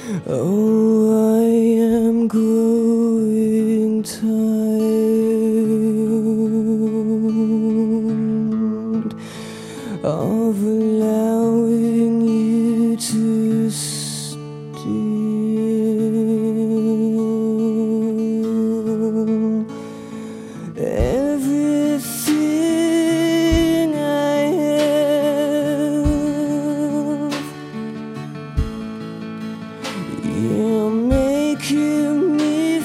Oh, I am growing tired of allowing you to steal everything I have. You're making me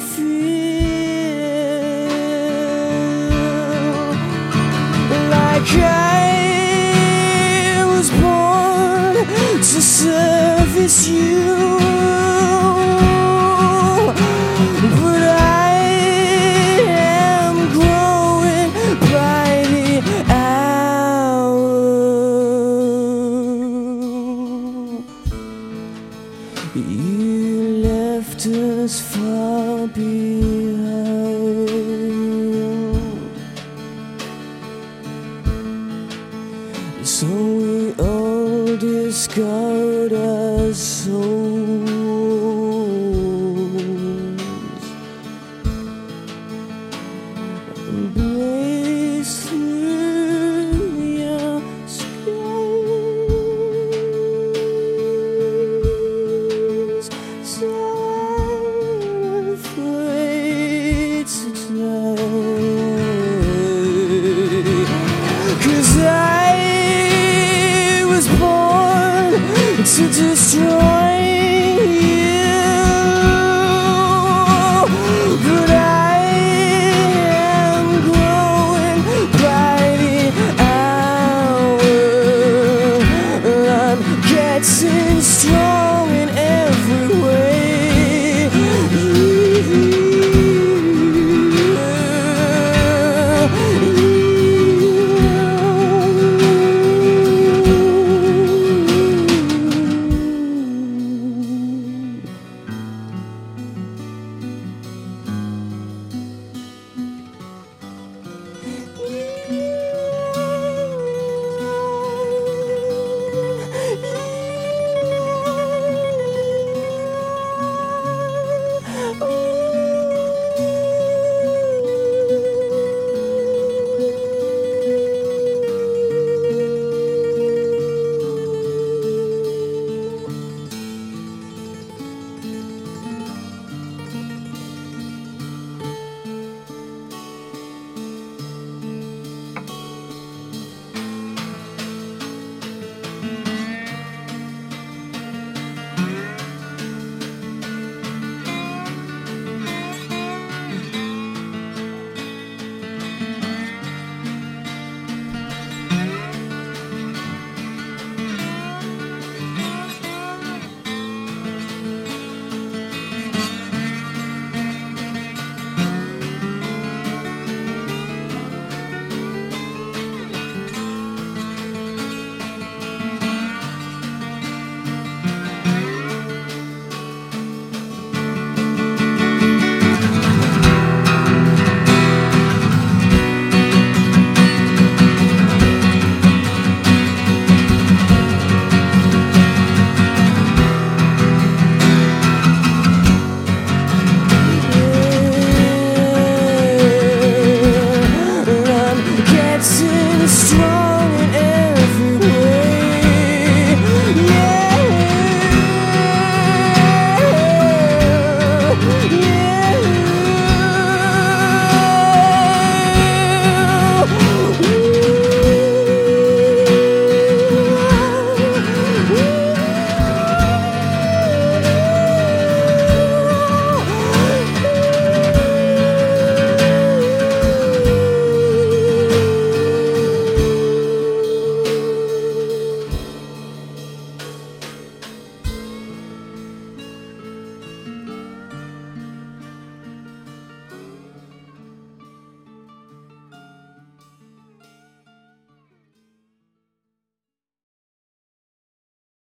feel like I was born to service you, but I am growing by the hour. You left us far behind, so we all discard our souls and blaze through your skies. So I'm afraid to die, 'cause I was born to destroy.